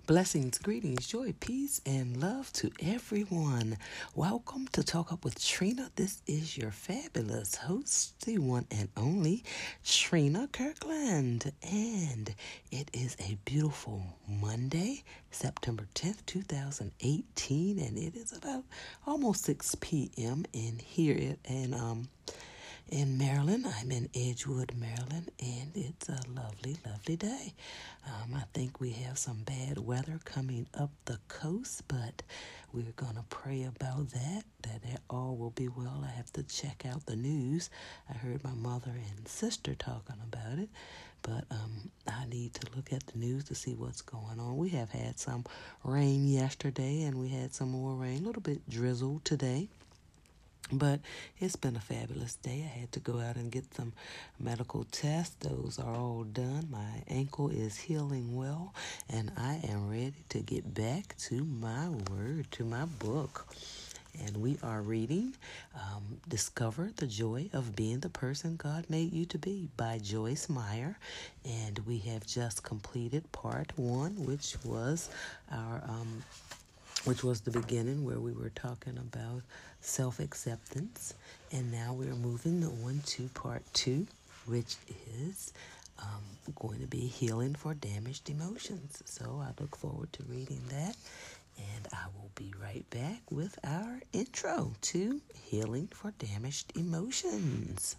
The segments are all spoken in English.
Blessings, greetings, joy, peace, and love to everyone. Welcome to Talk Up with Trina. This is your fabulous host, the one and only Trina Kirkland. And it is a beautiful Monday, September 10th, 2018, and it is about almost 6 p.m. in Maryland. I'm in Edgewood, Maryland, and it's a lovely, lovely day. I think we have some bad weather coming up the coast, but we're going to pray about that all will be well. I have to check out the news. I heard my mother and sister talking about it, but I need to look at the news to see what's going on. We have had some rain yesterday, and we had some more rain, a little bit drizzle today. But it's been a fabulous day. I had to go out and get some medical tests. Those are all done. My ankle is healing well, and I am ready to get back to my word, to my book. And we are reading Discover the Joy of Being the Person God Made You to Be by Joyce Meyer. And we have just completed part 1, which was the beginning where we were talking about self-acceptance. And now we're moving on to part 2, which is going to be healing for damaged emotions. So I look forward to reading that. And I will be right back with our intro to Healing for Damaged Emotions.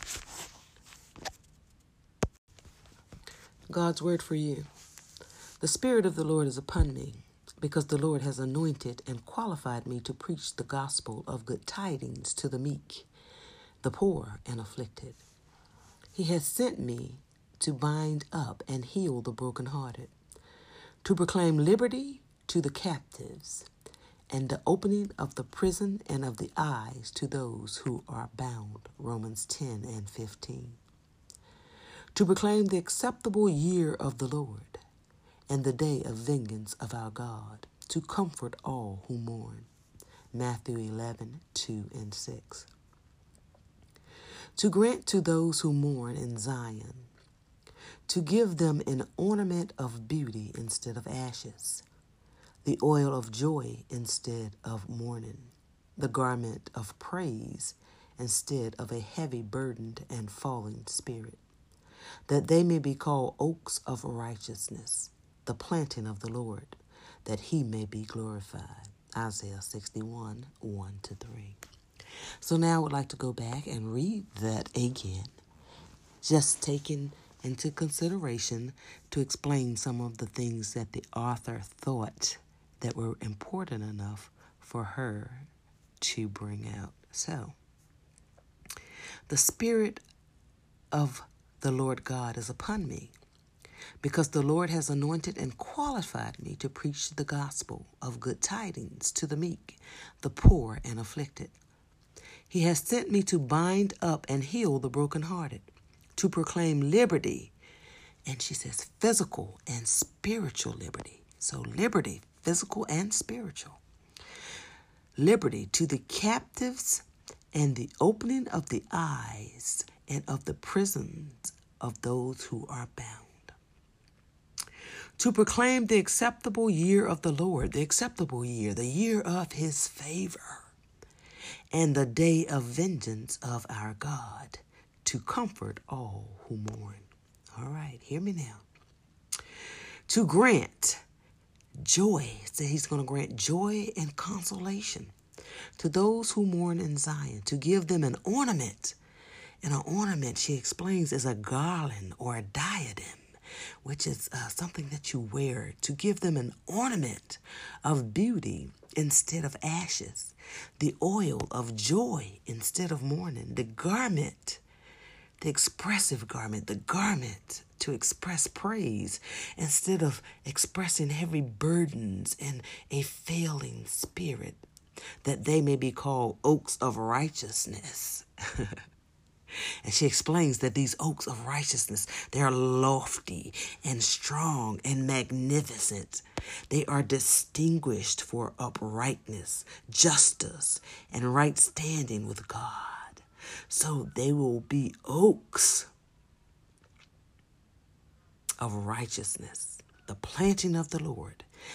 God's word for you. The Spirit of the Lord is upon me, because the Lord has anointed and qualified me to preach the gospel of good tidings to the meek, the poor and afflicted. He has sent me to bind up and heal the brokenhearted, to proclaim liberty to the captives, and the opening of the prison and of the eyes to those who are bound. Romans 10 and 15. To proclaim the acceptable year of the Lord, and the day of vengeance of our God, to comfort all who mourn. Matthew 11, 2 and 6. To grant to those who mourn in Zion, to give them an ornament of beauty instead of ashes, the oil of joy instead of mourning, the garment of praise instead of a heavy burdened and falling spirit, that they may be called oaks of righteousness, the planting of the Lord, that he may be glorified. Isaiah 61, 1-3. So now I would like to go back and read that again, just taking into consideration to explain some of the things that the author thought that were important enough for her to bring out. So, the Spirit of the Lord God is upon me, because the Lord has anointed and qualified me to preach the gospel of good tidings to the meek, the poor and afflicted. He has sent me to bind up and heal the brokenhearted, to proclaim liberty, and she says physical and spiritual liberty. So liberty, physical and spiritual. Liberty to the captives, and the opening of the eyes and of the prisons of those who are bound. To proclaim the acceptable year of the Lord, the acceptable year, the year of his favor, and the day of vengeance of our God, to comfort all who mourn. All right, hear me now. To grant joy, so he's going to grant joy and consolation to those who mourn in Zion, to give them an ornament. And an ornament, she explains, is a garland or a diadem, which is something that you wear, to give them an ornament of beauty instead of ashes, the oil of joy instead of mourning, the garment, the expressive garment, the garment to express praise instead of expressing heavy burdens and a failing spirit, that they may be called oaks of righteousness. And she explains that these oaks of righteousness, they are lofty and strong and magnificent. They are distinguished for uprightness, justice, and right standing with God. So they will be oaks of righteousness, the planting of the Lord,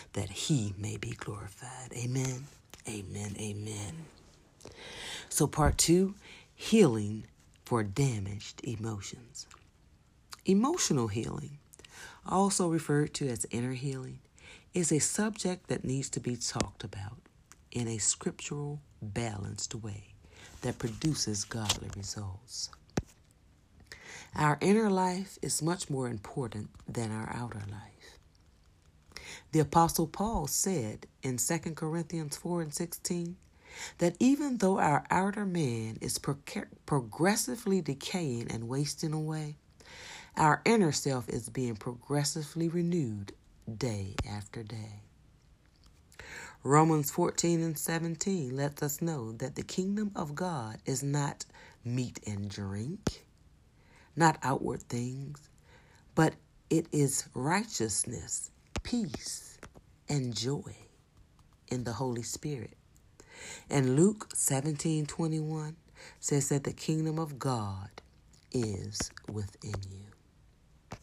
that he may be glorified. Amen. Amen. Amen. So part 2, healing for damaged emotions. Emotional healing, also referred to as inner healing, is a subject that needs to be talked about in a scriptural, balanced way that produces godly results. Our inner life is much more important than our outer life. The Apostle Paul said in 2 Corinthians 4:16 that even though our outer man is progressively decaying and wasting away, our inner self is being progressively renewed day after day. Romans 14:17 lets us know that the kingdom of God is not meat and drink, not outward things, but it is righteousness, peace, and joy in the Holy Spirit. And Luke 17:21 says that the kingdom of God is within you.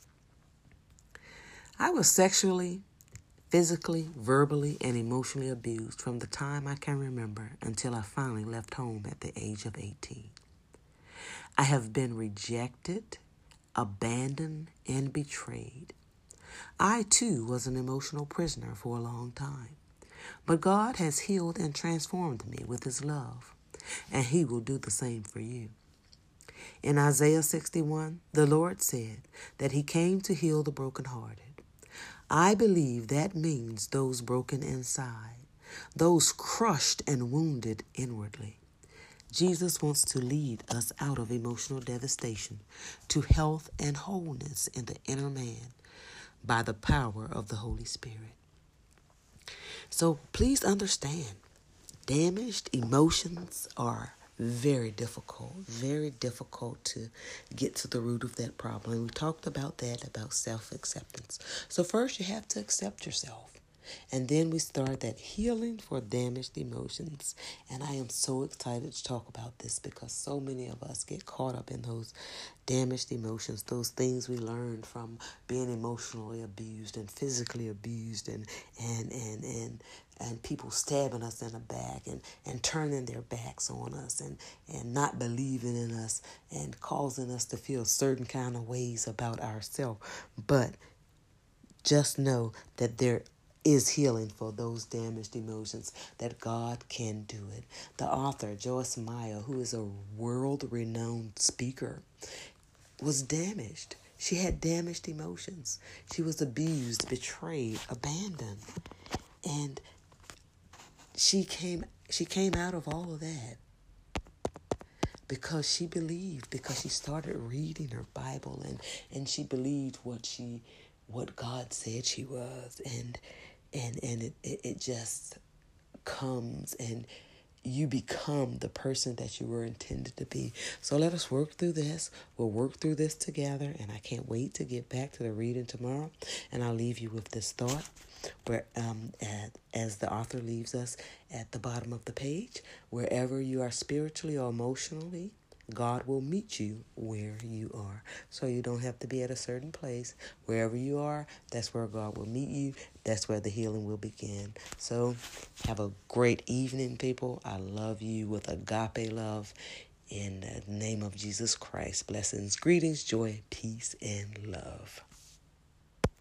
I was sexually, physically, verbally, and emotionally abused from the time I can remember until I finally left home at the age of 18. I have been rejected, abandoned, and betrayed. I, too, was an emotional prisoner for a long time. But God has healed and transformed me with his love, and he will do the same for you. In Isaiah 61, the Lord said that he came to heal the brokenhearted. I believe that means those broken inside, those crushed and wounded inwardly. Jesus wants to lead us out of emotional devastation to health and wholeness in the inner man by the power of the Holy Spirit. So please understand, damaged emotions are very difficult to get to the root of that problem. And we talked about that, about self-acceptance. So first you have to accept yourself. And then we start that healing for damaged emotions. And I am so excited to talk about this because so many of us get caught up in those damaged emotions, those things we learned from being emotionally abused and physically abused and people stabbing us in the back and turning their backs on us and not believing in us and causing us to feel certain kind of ways about ourselves. But just know that there is healing for those damaged emotions, that God can do it. The author, Joyce Meyer, who is a world-renowned speaker, was damaged. She had damaged emotions. She was abused, betrayed, abandoned. And she came out of all of that because she believed, because she started reading her Bible and she believed what God said she was, and it just comes and you become the person that you were intended to be. So let us work through this. We'll work through this together, and I can't wait to get back to the reading tomorrow. And I'll leave you with this thought, where as the author leaves us at the bottom of the page, wherever you are spiritually or emotionally, God will meet you where you are. So you don't have to be at a certain place. Wherever you are, that's where God will meet you. That's where the healing will begin. So have a great evening, people. I love you with agape love. In the name of Jesus Christ, blessings, greetings, joy, peace, and love.